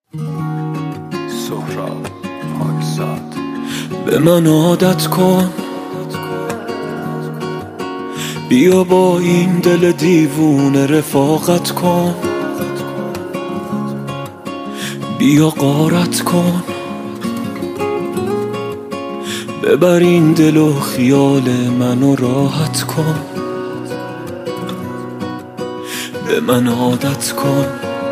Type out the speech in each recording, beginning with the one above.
سهراب پاکزاد. به من عادت کن، بیا با این دل دیوونه رفاقت کن، بیا غارت کن، ببر این دل و خیال منو راحت کن، به من عادت کن.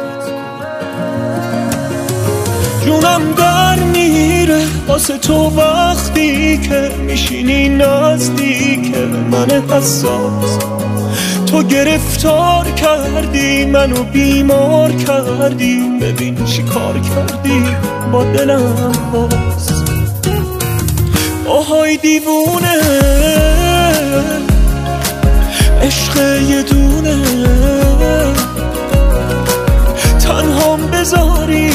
جونم در میره واسه تو وقتی که میشینی نزدیک من حساس. تو گرفتار کردی منو بیمار کردی، ببین چی کار کردی با دلم باز. آهای دیوونه عشق یه دونه، تنهام بذاری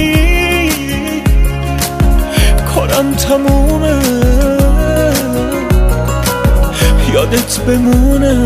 کارم تمومه، یادت بمونه.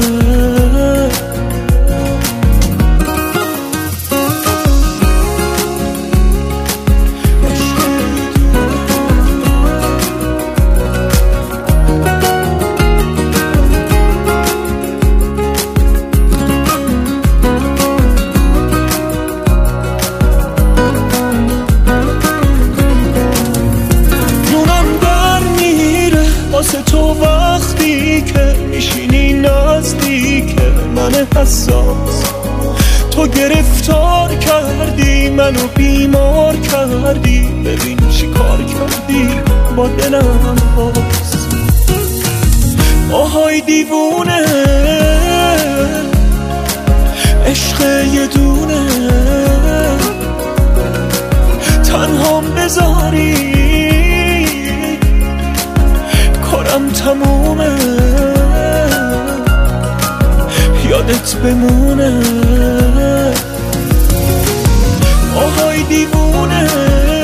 واسه تو وقتی که میشینی نزدیک من حساس. تو گرفتار کردی منو بیمار کردی، ببین چی کار کردی با دلم باز. آهای دیوونه عشق یه دونه، تنهام بذاری کارم تمومه، یادت بمونه. آهای دیوونه